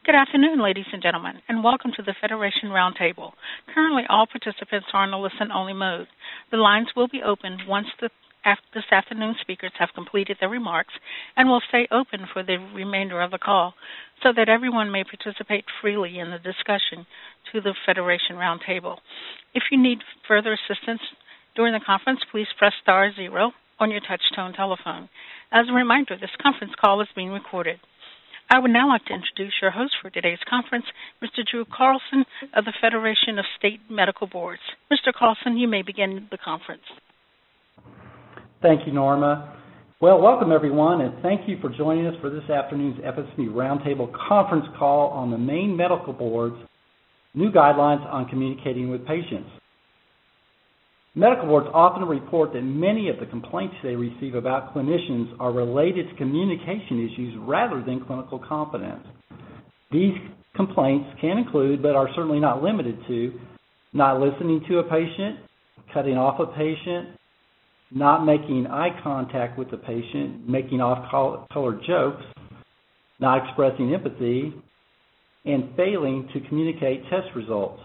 Good afternoon, ladies and gentlemen, and welcome to the Federation Roundtable. Currently, all participants are in a listen-only mode. The lines will be open once this afternoon's speakers have completed their remarks and will stay open for the remainder of the call so that everyone may participate freely in the discussion to the Federation Roundtable. If you need further assistance during the conference, please press *0 on your touch-tone telephone. As a reminder, this conference call is being recorded. I would now like to introduce your host for today's conference, Mr. Drew Carlson of the Federation of State Medical Boards. Mr. Carlson, you may begin the conference. Thank you, Norma. Well, welcome everyone, and thank you for joining us for this afternoon's FSME Roundtable conference call on the Maine Medical Board's new guidelines on communicating with patients. Medical boards often report that many of the complaints they receive about clinicians are related to communication issues rather than clinical competence. These complaints can include, but are certainly not limited to, not listening to a patient, cutting off a patient, not making eye contact with the patient, making off-color jokes, not expressing empathy, and failing to communicate test results.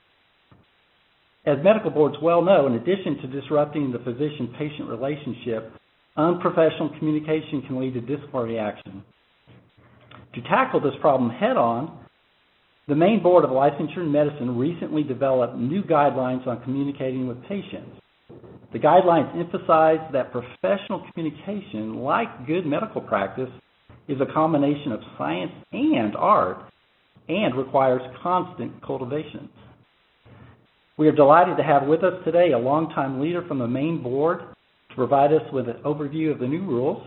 As medical boards well know, in addition to disrupting the physician-patient relationship, unprofessional communication can lead to disciplinary action. To tackle this problem head-on, the Maine Board of Licensure in Medicine recently developed new guidelines on communicating with patients. The guidelines emphasize that professional communication, like good medical practice, is a combination of science and art and requires constant cultivation. We are delighted to have with us today a longtime leader from the Maine Board to provide us with an overview of the new rules.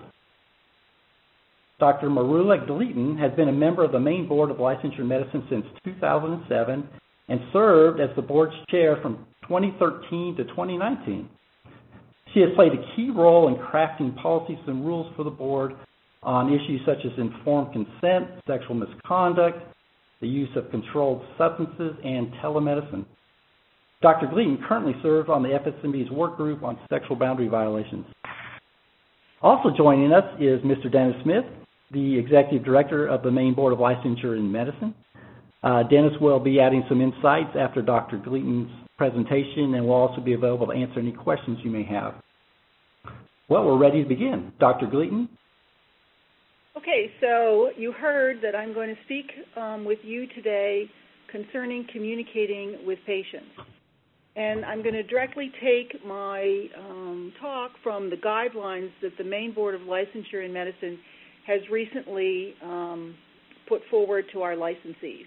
Dr. Marula Gleaton has been a member of the Maine Board of Licensure in Medicine since 2007 and served as the board's chair from 2013 to 2019. She has played a key role in crafting policies and rules for the board on issues such as informed consent, sexual misconduct, the use of controlled substances, and telemedicine. Dr. Gleaton currently serves on the FSMB's work group on sexual boundary violations. Also joining us is Mr. Dennis Smith, the Executive Director of the Maine Board of Licensure in Medicine. Dennis will be adding some insights after Dr. Gleaton's presentation and will also be available to answer any questions you may have. Well, we're ready to begin. Dr. Gleaton? Okay, so you heard that I'm going to speak with you today concerning communicating with patients. And I'm going to directly take my talk from the guidelines that the Maine Board of Licensure in Medicine has recently put forward to our licensees.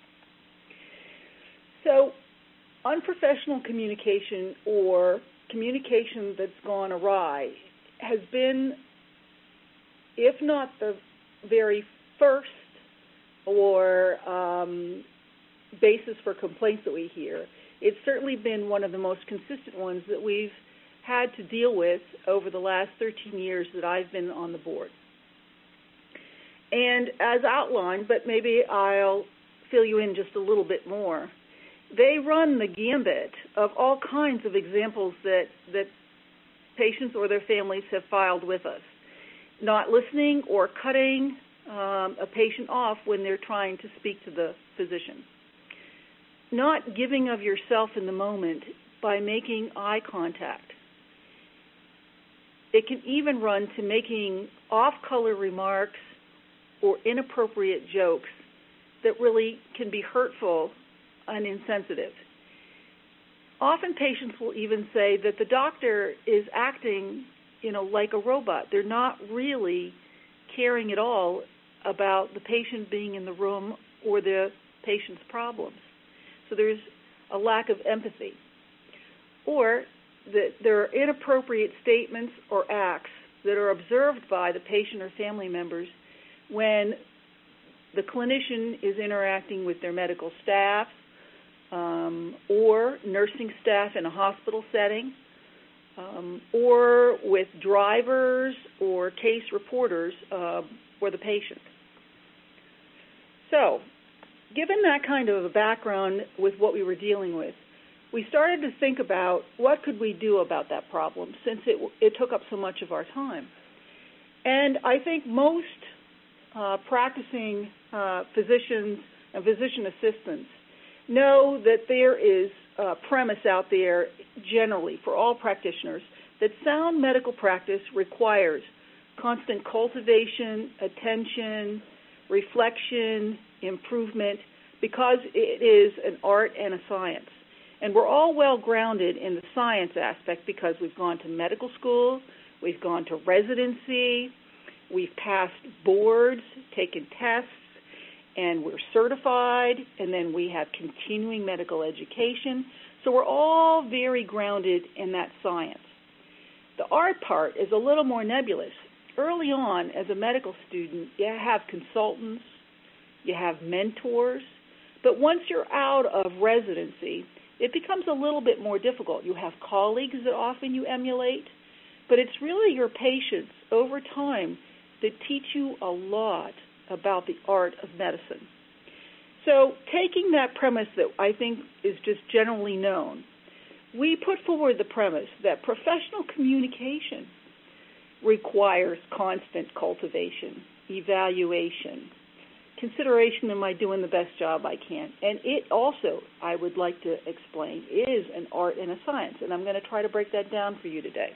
So, unprofessional communication or communication that's gone awry has been, if not the very first or basis for complaints that we hear, it's certainly been one of the most consistent ones that we've had to deal with over the last 13 years that I've been on the board. And as outlined, but maybe I'll fill you in just a little bit more, they run the gambit of all kinds of examples that patients or their families have filed with us. Not listening or cutting a patient off when they're trying to speak to the physician. Not giving of yourself in the moment by making eye contact. It can even run to making off-color remarks or inappropriate jokes that really can be hurtful and insensitive. Often patients will even say that the doctor is acting, like a robot. They're not really caring at all about the patient being in the room or the patient's problems. So there's a lack of empathy. Or that there are inappropriate statements or acts that are observed by the patient or family members when the clinician is interacting with their medical staff or nursing staff in a hospital setting or with drivers or case reporters for the patient. So, given that kind of a background with what we were dealing with, we started to think about what could we do about that problem since it took up so much of our time. And I think most practicing physicians and physician assistants know that there is a premise out there generally for all practitioners that sound medical practice requires constant cultivation, attention, reflection, improvement, because it is an art and a science. And we're all well grounded in the science aspect because we've gone to medical school, we've gone to residency, we've passed boards, taken tests, and we're certified, and then we have continuing medical education. So we're all very grounded in that science. The art part is a little more nebulous. Early on, as a medical student, you have consultants, you have mentors, but once you're out of residency, it becomes a little bit more difficult. You have colleagues that often you emulate, but it's really your patients over time that teach you a lot about the art of medicine. So taking that premise that I think is just generally known, we put forward the premise that professional communication requires constant cultivation, evaluation, consideration, am I doing the best job I can? And it also, I would like to explain, is an art and a science, and I'm going to try to break that down for you today.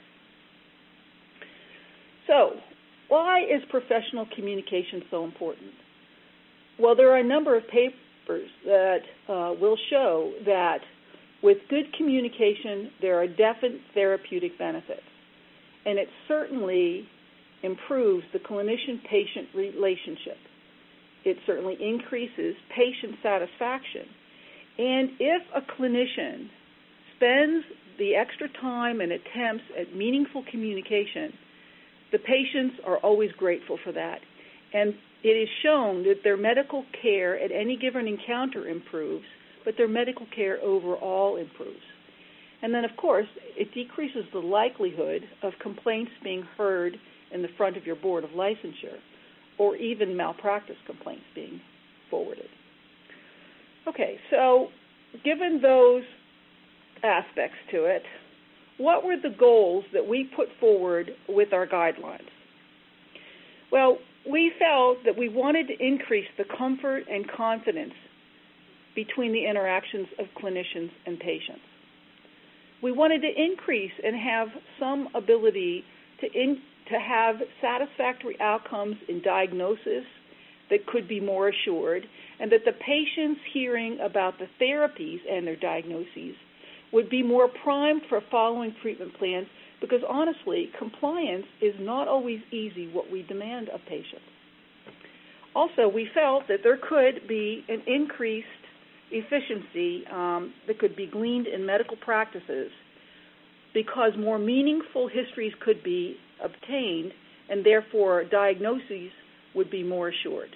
So, why is professional communication so important? Well, there are a number of papers that will show that with good communication, there are definite therapeutic benefits, and it certainly improves the clinician-patient relationship. It certainly increases patient satisfaction. And if a clinician spends the extra time and attempts at meaningful communication, the patients are always grateful for that. And it is shown that their medical care at any given encounter improves, but their medical care overall improves. And then, of course, it decreases the likelihood of complaints being heard in the front of your board of licensure, or even malpractice complaints being forwarded. Okay, so given those aspects to it, what were the goals that we put forward with our guidelines? Well, we felt that we wanted to increase the comfort and confidence between the interactions of clinicians and patients. We wanted to increase and have some ability to have satisfactory outcomes in diagnosis that could be more assured, and that the patients hearing about the therapies and their diagnoses would be more primed for following treatment plans, because honestly, compliance is not always easy what we demand of patients. Also, we felt that there could be an increased efficiency that could be gleaned in medical practices because more meaningful histories could be obtained, and therefore diagnoses would be more assured.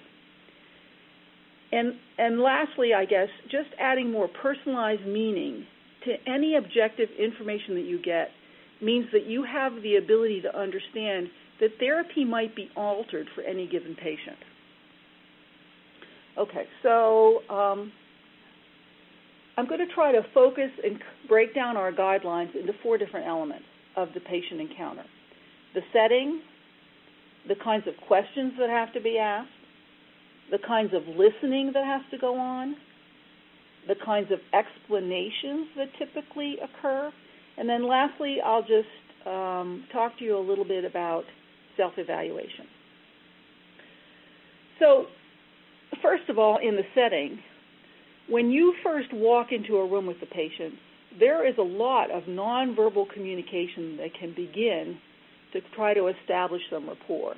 And lastly, I guess, just adding more personalized meaning to any objective information that you get means that you have the ability to understand that therapy might be altered for any given patient. Okay, so I'm going to try to focus and break down our guidelines into 4 different elements of the patient encounter. The setting, the kinds of questions that have to be asked, the kinds of listening that has to go on, the kinds of explanations that typically occur, and then lastly, I'll just talk to you a little bit about self-evaluation. So, first of all, in the setting, when you first walk into a room with the patient, there is a lot of nonverbal communication that can begin to try to establish some rapport.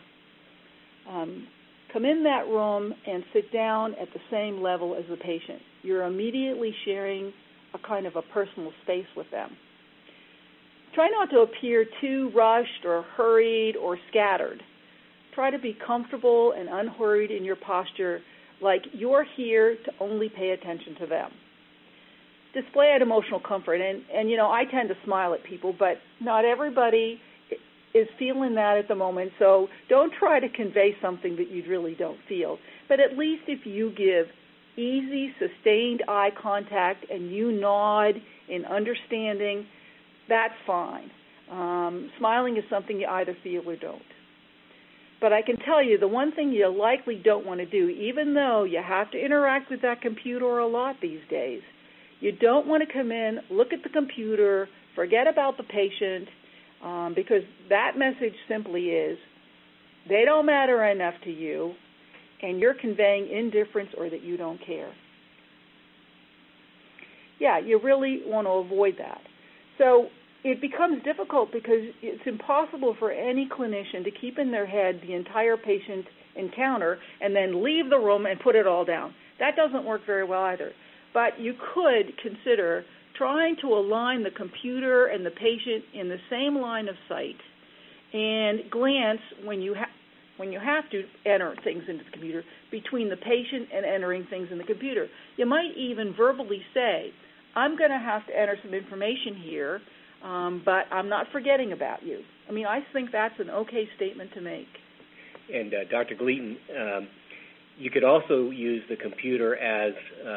Come in that room and sit down at the same level as the patient. You're immediately sharing a kind of a personal space with them. Try not to appear too rushed or hurried or scattered. Try to be comfortable and unhurried in your posture, like you're here to only pay attention to them. Display an emotional comfort, and you know, I tend to smile at people, but not everybody is feeling that at the moment, so don't try to convey something that you really don't feel. But at least if you give easy, sustained eye contact and you nod in understanding, that's fine. Smiling is something you either feel or don't. But I can tell you the one thing you likely don't want to do, even though you have to interact with that computer a lot these days, you don't want to come in, look at the computer, forget about the patient, because that message simply is they don't matter enough to you, and you're conveying indifference or that you don't care. Yeah, you really want to avoid that. So it becomes difficult because it's impossible for any clinician to keep in their head the entire patient encounter and then leave the room and put it all down. That doesn't work very well either. But you could consider trying to align the computer and the patient in the same line of sight and glance when you have to enter things into the computer between the patient and entering things in the computer. You might even verbally say, I'm going to have to enter some information here, but I'm not forgetting about you. I mean, I think that's an okay statement to make. And Dr. Gleaton, you could also use the computer as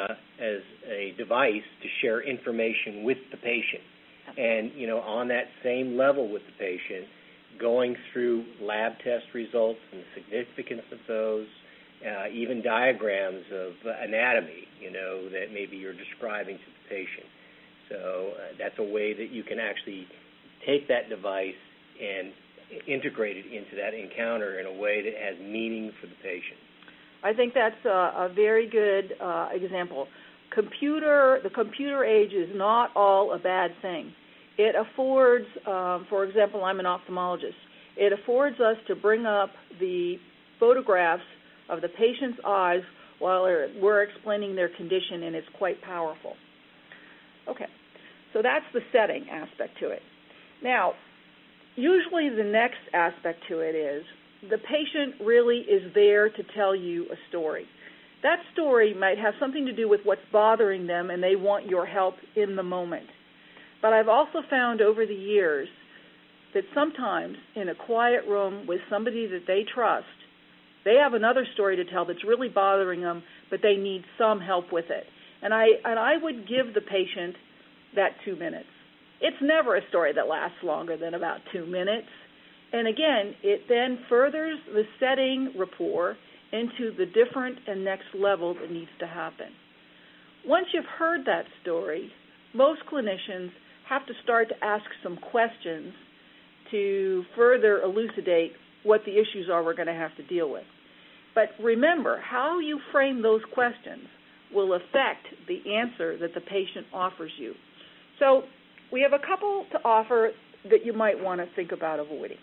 a device to share information with the patient. And, on that same level with the patient, going through lab test results and the significance of those, even diagrams of anatomy, that maybe you're describing to the patient. So that's a way that you can actually take that device and integrate it into that encounter in a way that has meaning for the patient. I think that's a very good example. The computer age is not all a bad thing. It affords, for example, I'm an ophthalmologist. It affords us to bring up the photographs of the patient's eyes while we're explaining their condition, and it's quite powerful. Okay, so that's the setting aspect to it. Now, usually the next aspect to it is the patient really is there to tell you a story. That story might have something to do with what's bothering them, and they want your help in the moment. But I've also found over the years that sometimes in a quiet room with somebody that they trust, they have another story to tell that's really bothering them, but they need some help with it. And I would give the patient that 2 minutes. It's never a story that lasts longer than about 2 minutes. And again, it then furthers the setting rapport into the different and next level that needs to happen. Once you've heard that story, most clinicians have to start to ask some questions to further elucidate what the issues are we're going to have to deal with. But remember, how you frame those questions will affect the answer that the patient offers you. So we have a couple to offer that you might want to think about avoiding.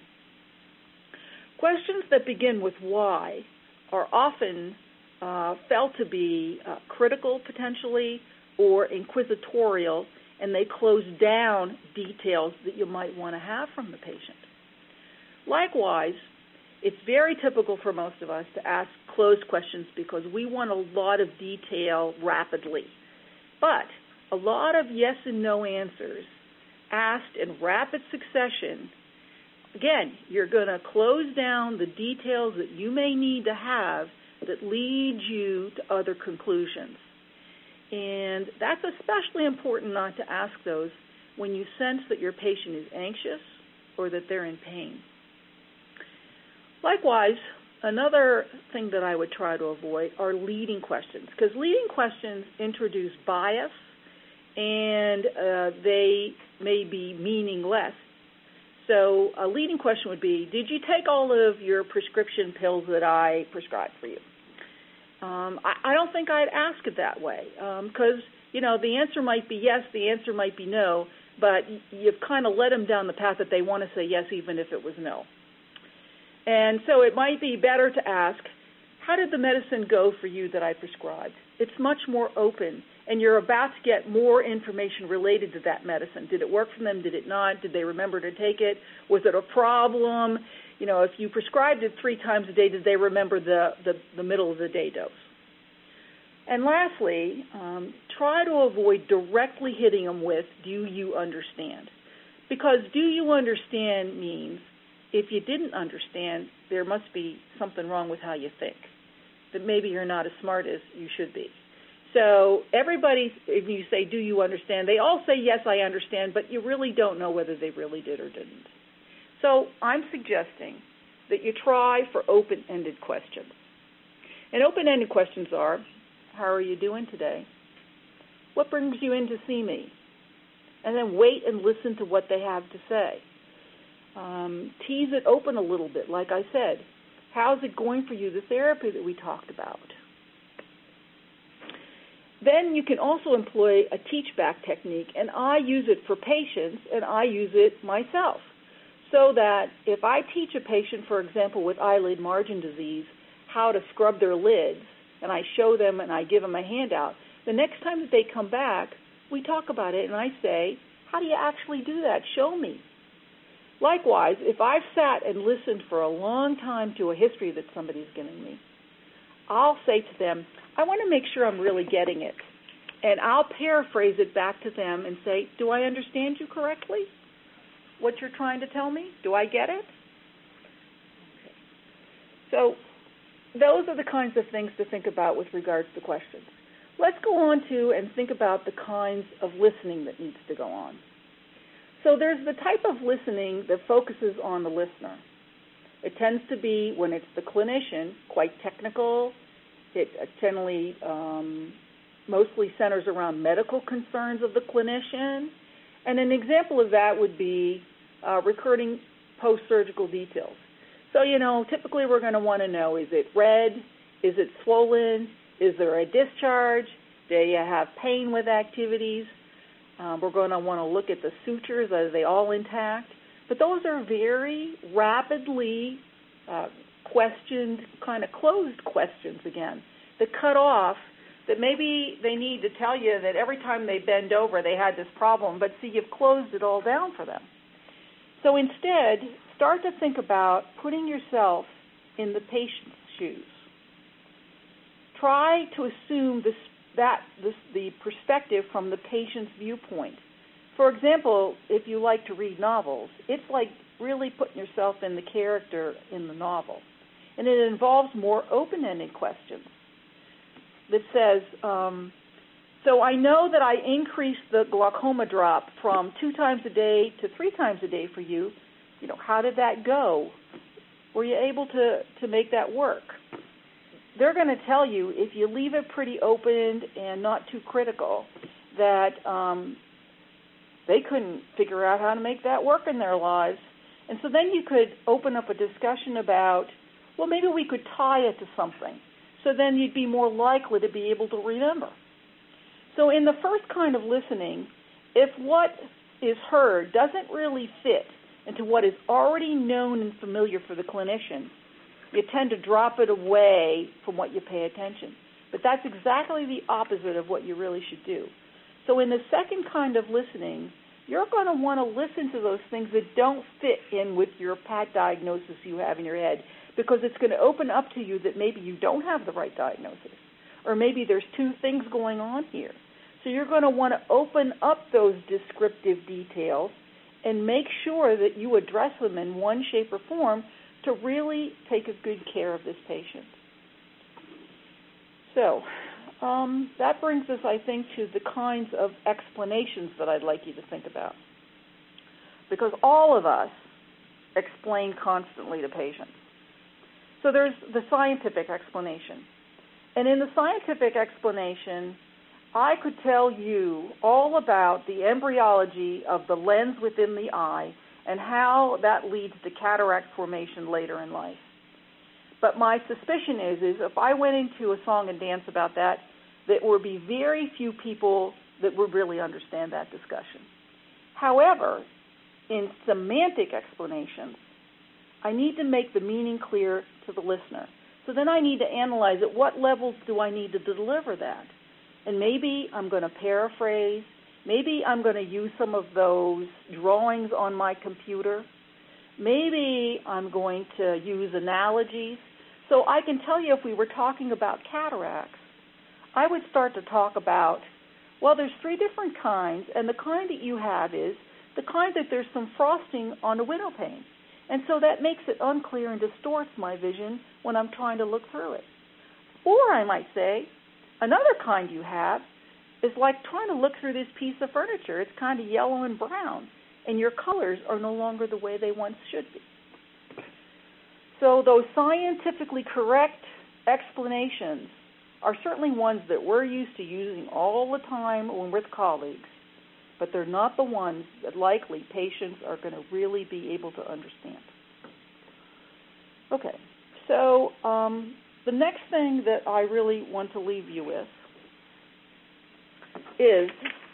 Questions that begin with why are often felt to be critical potentially or inquisitorial, and they close down details that you might want to have from the patient. Likewise, it's very typical for most of us to ask closed questions because we want a lot of detail rapidly. But a lot of yes and no answers asked in rapid succession, again, you're going to close down the details that you may need to have that lead you to other conclusions. And that's especially important not to ask those when you sense that your patient is anxious or that they're in pain. Likewise, another thing that I would try to avoid are leading questions, because leading questions introduce bias and they may be meaningless. So a leading question would be, did you take all of your prescription pills that I prescribed for you? I don't think I'd ask it that way because, the answer might be yes, the answer might be no, but you've kind of led them down the path that they want to say yes even if it was no. And so it might be better to ask, how did the medicine go for you that I prescribed? It's much more open, and you're about to get more information related to that medicine. Did it work for them? Did it not? Did they remember to take it? Was it a problem? If you prescribed it 3 times a day, did they remember the middle of the day dose? And lastly, try to avoid directly hitting them with, do you understand? Because do you understand means if you didn't understand, there must be something wrong with how you think, that maybe you're not as smart as you should be. So everybody, if you say, do you understand, they all say, yes, I understand, but you really don't know whether they really did or didn't. So I'm suggesting that you try for open-ended questions. And open-ended questions are, how are you doing today? What brings you in to see me? And then wait and listen to what they have to say. Tease it open a little bit, like I said. How's it going for you, the therapy that we talked about? Then you can also employ a teach-back technique, and I use it for patients, and I use it myself. So that if I teach a patient, for example, with eyelid margin disease, how to scrub their lids, and I show them and I give them a handout, the next time that they come back, we talk about it, and I say, how do you actually do that? Show me. Likewise, if I've sat and listened for a long time to a history that somebody's giving me, I'll say to them, I want to make sure I'm really getting it. And I'll paraphrase it back to them and say, do I understand you correctly? What you're trying to tell me? Do I get it? Okay. So those are the kinds of things to think about with regards to questions. Let's go on to and think about the kinds of listening that needs to go on. So there's the type of listening that focuses on the listener. It tends to be, when it's the clinician, quite technical. It generally mostly centers around medical concerns of the clinician. And an example of that would be recording post-surgical details. So, typically we're going to want to know, is it red? Is it swollen? Is there a discharge? Do you have pain with activities? We're going to want to look at the sutures. Are they all intact? But those are very rapidly questioned, kind of closed questions again, that cut off, that maybe they need to tell you that every time they bend over they had this problem, but see, you've closed it all down for them. So instead, start to think about putting yourself in the patient's shoes. Try to assume the perspective from the patient's viewpoint. For example, if you like to read novels, it's like really putting yourself in the character in the novel. And it involves more open-ended questions that says, so I know that I increased the glaucoma drop from 2 times a day to 3 times a day for you. How did that go? Were you able to make that work? They're going to tell you, if you leave it pretty open and not too critical, that they couldn't figure out how to make that work in their lives. And so then you could open up a discussion about, well, maybe we could tie it to something. So then you'd be more likely to be able to remember. So in the first kind of listening, if what is heard doesn't really fit into what is already known and familiar for the clinician, you tend to drop it away from what you pay attention. But that's exactly the opposite of what you really should do. So in the second kind of listening, you're going to want to listen to those things that don't fit in with your pat diagnosis you have in your head, because it's going to open up to you that maybe you don't have the right diagnosis, or maybe there's 2 things going on here. So you're going to want to open up those descriptive details and make sure that you address them in one shape or form to really take a good care of this patient. So that brings us, I think, to the kinds of explanations that I'd like you to think about. Because all of us explain constantly to patients. So there's the scientific explanation. And in the scientific explanation, I could tell you all about the embryology of the lens within the eye and how that leads to cataract formation later in life. But my suspicion is if I went into a song and dance about that, there would be very few people that would really understand that discussion. However, in semantic explanations, I need to make the meaning clear to the listener. So then I need to analyze at what levels do I need to deliver that. And maybe I'm going to paraphrase. Maybe I'm going to use some of those drawings on my computer. Maybe I'm going to use analogies. So I can tell you, if we were talking about cataracts, I would start to talk about, well, there's 3 different kinds, and the kind that you have is the kind that there's some frosting on the window pane. And so that makes it unclear and distorts my vision when I'm trying to look through it. Or I might say, another kind you have is like trying to look through this piece of furniture. It's kind of yellow and brown, and your colors are no longer the way they once should be. So those scientifically correct explanations are certainly ones that we're used to using all the time when we're with colleagues, but they're not the ones that likely patients are going to really be able to understand. Okay, so the next thing that I really want to leave you with is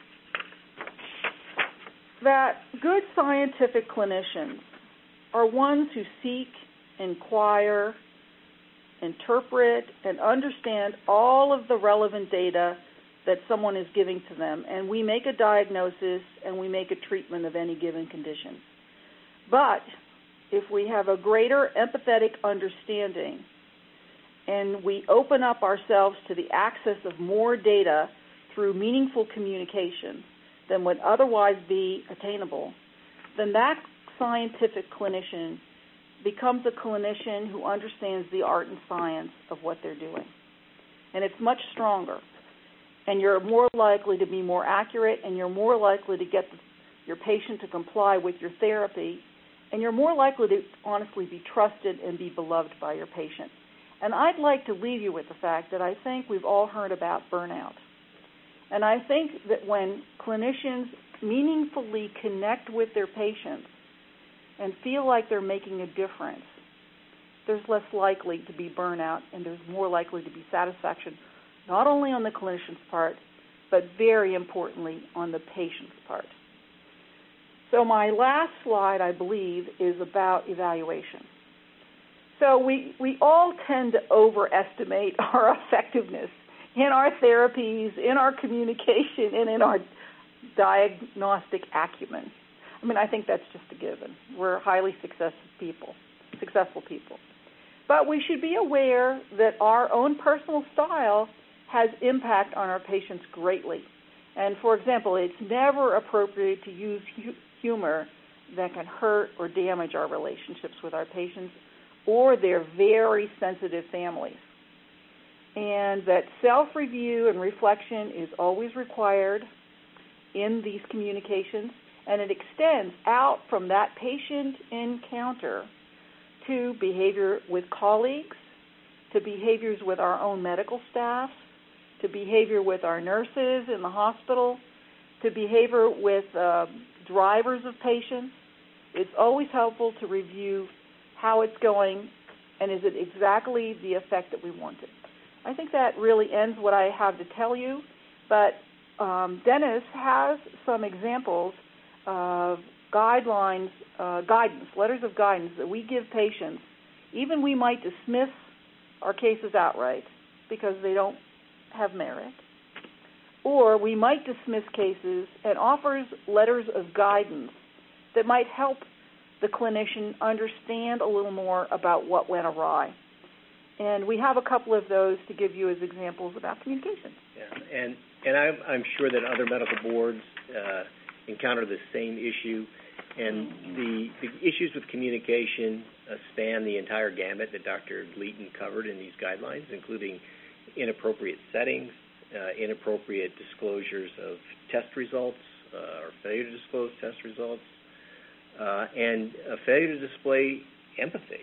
that good scientific clinicians are ones who seek, inquire, interpret, and understand all of the relevant data that someone is giving to them, and we make a diagnosis and we make a treatment of any given condition. But if we have a greater empathetic understanding and we open up ourselves to the access of more data through meaningful communication than would otherwise be attainable, then that scientific clinician becomes a clinician who understands the art and science of what they're doing. And it's much stronger. And you're more likely to be more accurate, and you're more likely to get your patient to comply with your therapy, and you're more likely to honestly be trusted and be beloved by your patient. And I'd like to leave you with the fact that I think we've all heard about burnout. And I think that when clinicians meaningfully connect with their patients and feel like they're making a difference, there's less likely to be burnout and there's more likely to be satisfaction, not only on the clinician's part, but very importantly on the patient's part. So my last slide, I believe, is about evaluation. So we all tend to overestimate our effectiveness in our therapies, in our communication, and in our diagnostic acumen. I mean, I think that's just a given. We're highly successful people. But we should be aware that our own personal style has impact on our patients greatly. And, for example, it's never appropriate to use humor that can hurt or damage our relationships with our patients or their very sensitive families. And that self-review and reflection is always required in these communications, and it extends out from that patient encounter to behavior with colleagues, to behaviors with our own medical staff, to behavior with our nurses in the hospital, to behavior with drivers of patients. It's always helpful to review how it's going and is it exactly the effect that we wanted. I think that really ends what I have to tell you, but Dennis has some examples of guidelines, letters of guidance that we give patients. Even we might dismiss our cases outright because they don't have merit, or we might dismiss cases and offers letters of guidance that might help the clinician understand a little more about what went awry. And we have a couple of those to give you as examples about communication. Yeah, and I'm sure that other medical boards encounter the same issue. And the issues with communication span the entire gamut that Dr. Gleaton covered in these guidelines, including inappropriate settings, inappropriate disclosures of test results or failure to disclose test results, and a failure to display empathy.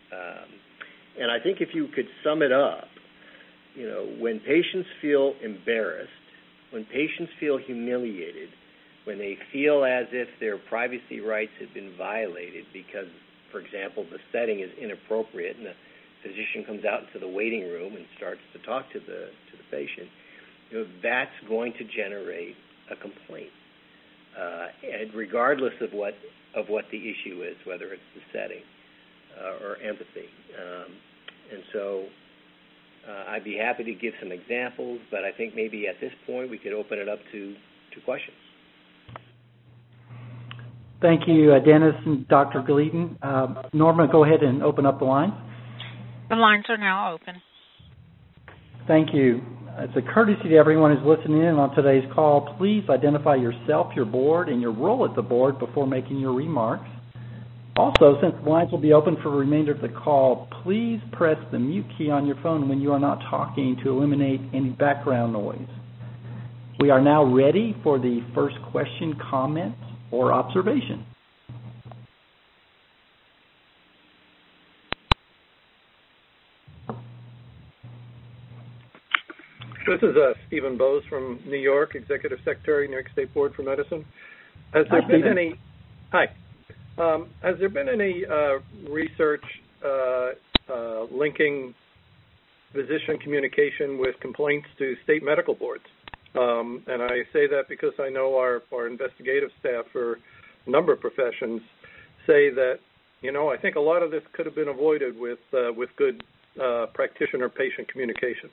And I think if you could sum it up, when patients feel embarrassed, when patients feel humiliated, when they feel as if their privacy rights have been violated because, for example, the setting is inappropriate and the physician comes out into the waiting room and starts to talk to the patient, that's going to generate a complaint, and regardless of what the issue is, whether it's the setting or empathy. And so I'd be happy to give some examples, but I think maybe at this point we could open it up to questions. Thank you, Dennis and Dr. Gleaton. Norma, go ahead and open up the line. The lines are now open. Thank you. It's a courtesy to everyone who's listening in on today's call. Please identify yourself, your board, and your role at the board before making your remarks. Also, since the lines will be open for the remainder of the call, please press the mute key on your phone when you are not talking to eliminate any background noise. We are now ready for the first question, comment, or observation. This is Stephen Bowes from New York, Executive Secretary, New York State Board for Medicine. Has there been any research linking physician communication with complaints to state medical boards? And I say that because I know our investigative staff for a number of professions say that, I think a lot of this could have been avoided with good practitioner-patient communication.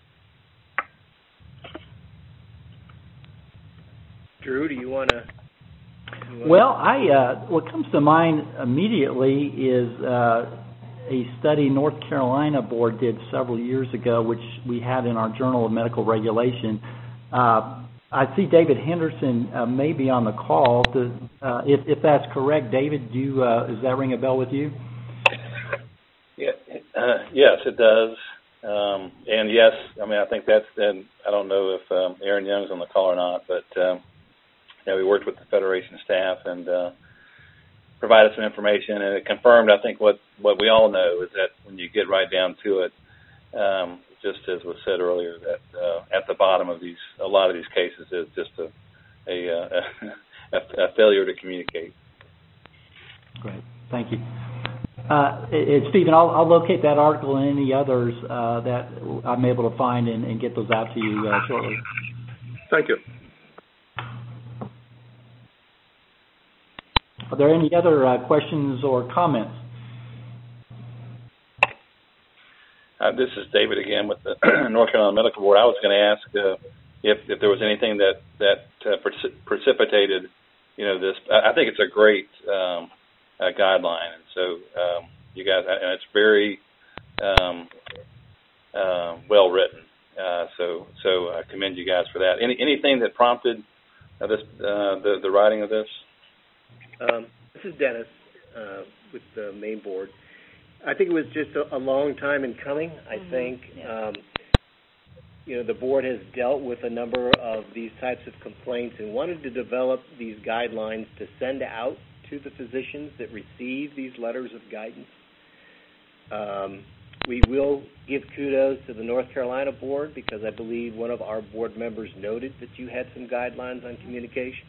Drew, do you want to? Well, what comes to mind immediately is a study North Carolina board did several years ago, which we had in our Journal of Medical Regulation. I see David Henderson may be on the call. If that's correct, David, does that ring a bell with you? Yeah, yes, it does. And yes, I think that's. And I don't know if Aaron Young's on the call or not, but we worked with the Federation staff and provided some information, and it confirmed, I think, what we all know is that when you get right down to it, just as was said earlier, that at the bottom of a lot of these cases is just a failure to communicate. Great, thank you. Stephen, I'll locate that article and any others that I'm able to find and get those out to you shortly. Thank you. Are there any other questions or comments? This is David again with the North Carolina Medical Board. I was going to ask if there was anything that precipitated, this. I think it's a great guideline, and so you guys, and it's very well written. So I commend you guys for that. Anything that prompted the writing of this? This is Dennis with the main board. I think it was just a long time in coming. I think, the board has dealt with a number of these types of complaints and wanted to develop these guidelines to send out to the physicians that receive these letters of guidance. We will give kudos to the North Carolina board because I believe one of our board members noted that you had some guidelines on communication.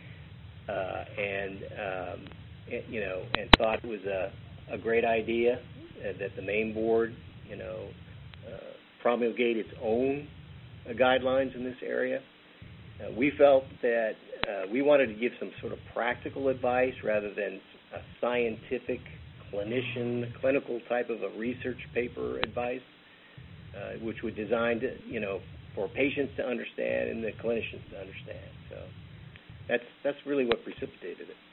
And thought it was a great idea that the main board, promulgate its own guidelines in this area. We felt that we wanted to give some sort of practical advice rather than a scientific, clinical type of a research paper advice, which was designed, for patients to understand and the clinicians to understand. So that's really what precipitated it.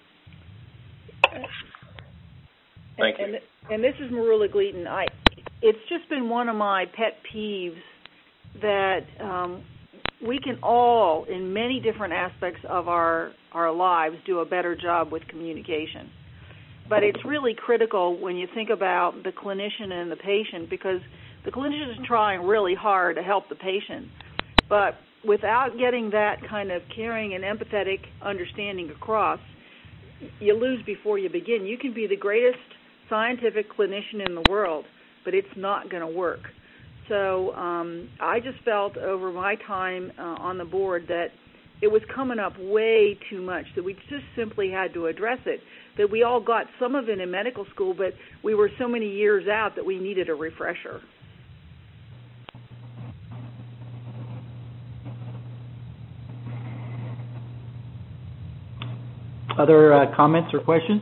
Thank you. And this is Marula Gleaton. It's just been one of my pet peeves that we can all, in many different aspects of our lives, do a better job with communication. But it's really critical when you think about the clinician and the patient, because the clinician is trying really hard to help the patient. But without getting that kind of caring and empathetic understanding across, you lose before you begin. You can be the greatest scientific clinician in the world, but it's not going to work. So I just felt over my time on the board that it was coming up way too much, that we just simply had to address it, that we all got some of it in medical school, but we were so many years out that we needed a refresher. Other comments or questions?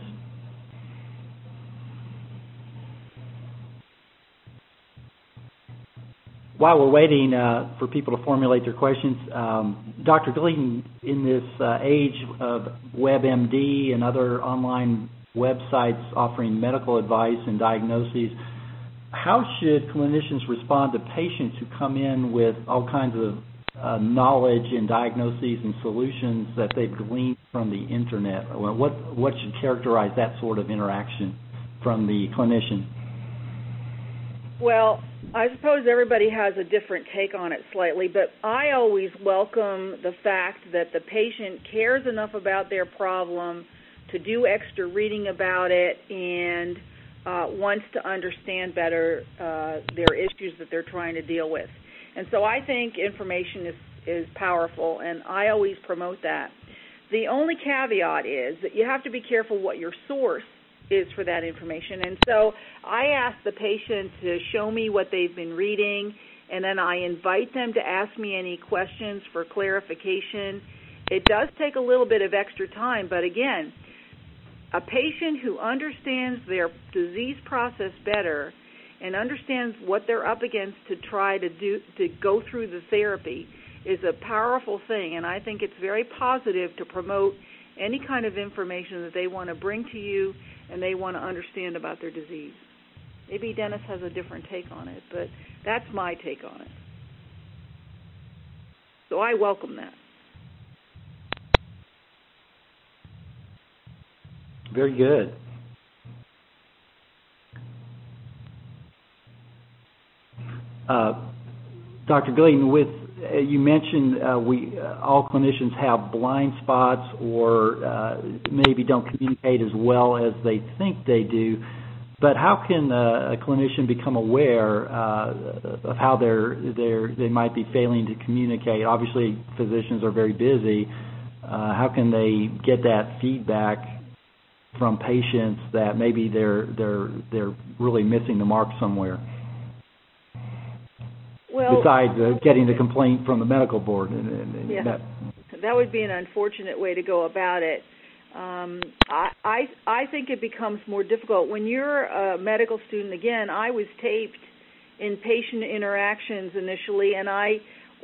While we're waiting for people to formulate their questions, Dr. Gleaton, in this age of WebMD and other online websites offering medical advice and diagnoses, how should clinicians respond to patients who come in with all kinds of knowledge and diagnoses and solutions that they've gleaned from the internet? What should characterize that sort of interaction from the clinician? Well, I suppose everybody has a different take on it slightly, but I always welcome the fact that the patient cares enough about their problem to do extra reading about it and wants to understand better their issues that they're trying to deal with. And so I think information is powerful, and I always promote that. The only caveat is that you have to be careful what your source is for that information. And so I ask the patient to show me what they've been reading, and then I invite them to ask me any questions for clarification. It does take a little bit of extra time, but again, a patient who understands their disease process better and understands what they're up against to try to go through the therapy is a powerful thing, and I think it's very positive to promote any kind of information that they want to bring to you and they want to understand about their disease. Maybe Dennis has a different take on it, but that's my take on it. So I welcome that. Very good. Dr. Gleaton, you mentioned all clinicians have blind spots or maybe don't communicate as well as they think they do. But how can a clinician become aware of how they might be failing to communicate? Obviously, physicians are very busy. How can they get that feedback from patients that maybe they're really missing the mark somewhere? Well, besides getting the complaint from the medical board. That would be an unfortunate way to go about it. I think it becomes more difficult. When you're a medical student, again, I was taped in patient interactions initially, and I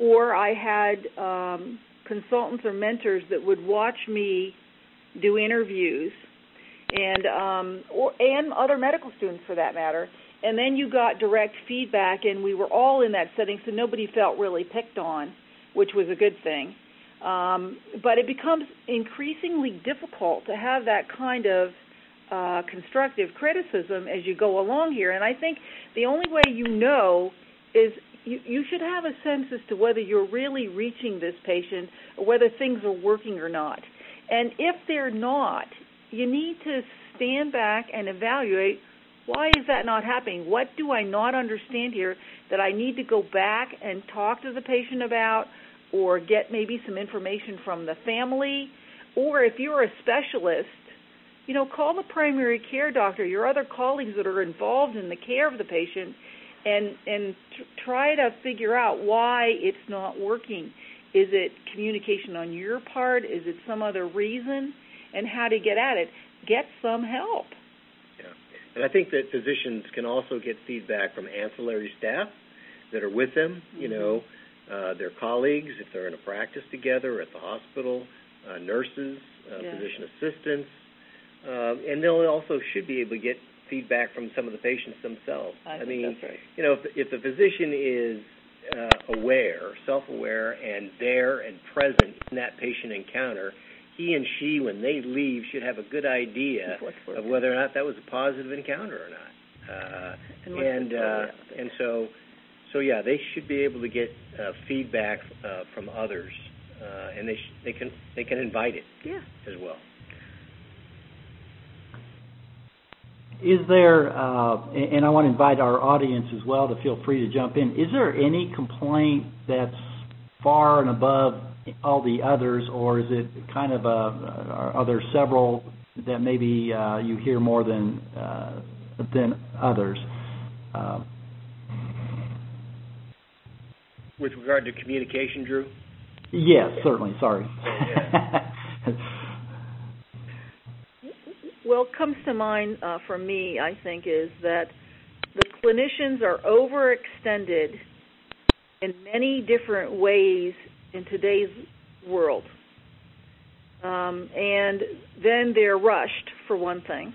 had consultants or mentors that would watch me do interviews, and other medical students for that matter. And then you got direct feedback, and we were all in that setting, so nobody felt really picked on, which was a good thing. But it becomes increasingly difficult to have that kind of constructive criticism as you go along here. And I think the only way you know is you should have a sense as to whether you're really reaching this patient or whether things are working or not. And if they're not, you need to stand back and evaluate, why is that not happening? What do I not understand here that I need to go back and talk to the patient about, or get maybe some information from the family? Or if you're a specialist, call the primary care doctor, your other colleagues that are involved in the care of the patient, and try to figure out why it's not working. Is it communication on your part? Is it some other reason? And how to get at it. Get some help. And I think that physicians can also get feedback from ancillary staff that are with them, their colleagues, if they're in a practice together, at the hospital, nurses, physician assistants, and they'll also should be able to get feedback from some of the patients themselves. I mean, that's right. If the physician is aware, self-aware, and there and present in that patient encounter, he and she, when they leave, should have a good idea of whether or not that was a positive encounter or not. And so they should be able to get feedback from others, and they can invite it as well. Is there, and I want to invite our audience as well to feel free to jump in, is there any complaint that's far and above all the others, or is it kind of are there several that maybe you hear more than others? With regard to communication, Drew? Yes, certainly. Sorry. What comes to mind for me, I think, is that the clinicians are overextended in many different ways in today's world. And then they're rushed, for one thing.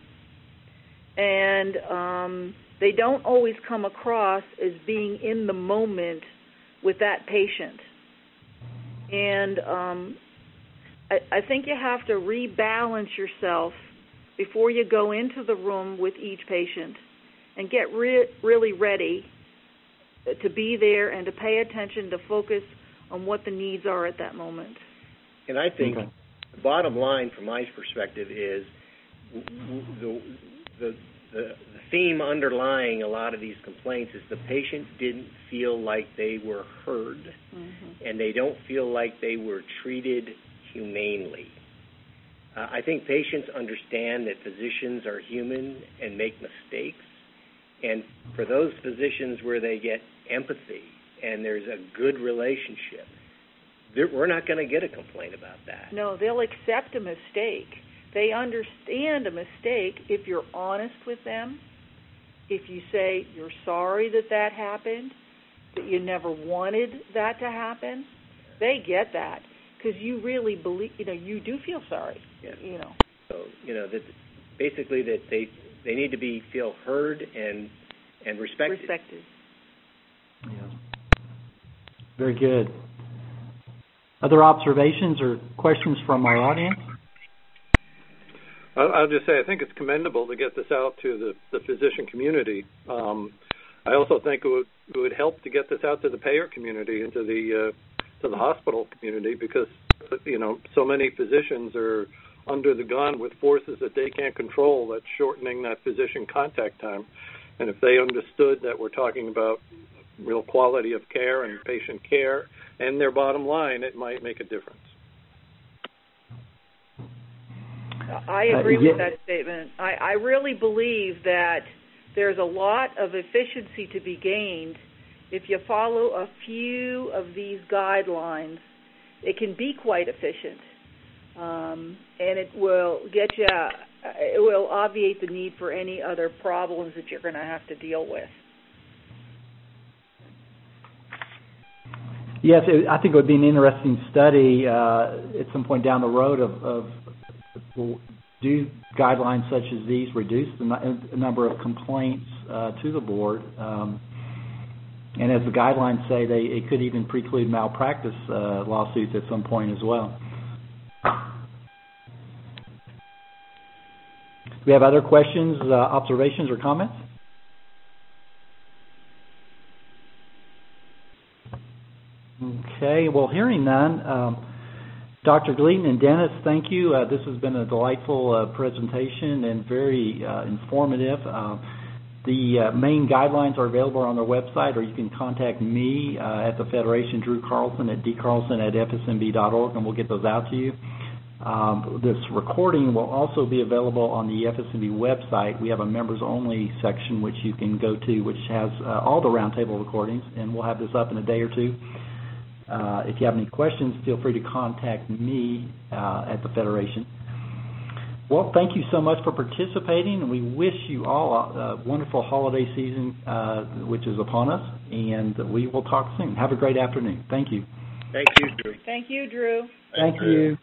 And they don't always come across as being in the moment with that patient. And I think you have to rebalance yourself before you go into the room with each patient and get really ready to be there and to pay attention, to focus on what the needs are at that moment. And I think the bottom line from my perspective is the the theme underlying a lot of these complaints is the patient didn't feel like they were heard, and they don't feel like they were treated humanely. I think patients understand that physicians are human and make mistakes, and for those physicians where they get empathy and there's a good relationship, we're not going to get a complaint about that. No, they'll accept a mistake. They understand a mistake if you're honest with them, if you say you're sorry that happened, that you never wanted that to happen. They get that because you really believe, you do feel sorry. Yeah. So, that basically that they need to feel heard and respected. Yeah. Very good. Other observations or questions from our audience? I'll just say I think it's commendable to get this out to the physician community. I also think it would help to get this out to the payer community and to the hospital community because so many physicians are under the gun with forces that they can't control. That's shortening that physician contact time. And if they understood that we're talking about real quality of care and patient care and their bottom line, it might make a difference. I agree with that statement. I really believe that there's a lot of efficiency to be gained if you follow a few of these guidelines. It can be quite efficient, and it will it will obviate the need for any other problems that you're going to have to deal with. Yes, I think it would be an interesting study at some point down the road of do guidelines such as these reduce the number of complaints to the board? And as the guidelines say, it could even preclude malpractice lawsuits at some point as well. Do we have other questions, observations, or comments? Okay, well, hearing none, Dr. Gleaton and Dennis, thank you. This has been a delightful presentation and very informative. The main guidelines are available on their website, or you can contact me at the Federation, Drew Carlson, at dcarlson@fsmb.org, and we'll get those out to you. This recording will also be available on the FSMB website. We have a members-only section which you can go to, which has all the roundtable recordings, and we'll have this up in a day or two. If you have any questions, feel free to contact me at the Federation. Well, thank you so much for participating, and we wish you all a wonderful holiday season, which is upon us, and we will talk soon. Have a great afternoon. Thank you. Thank you, Drew. Thank you, Drew. Thank you.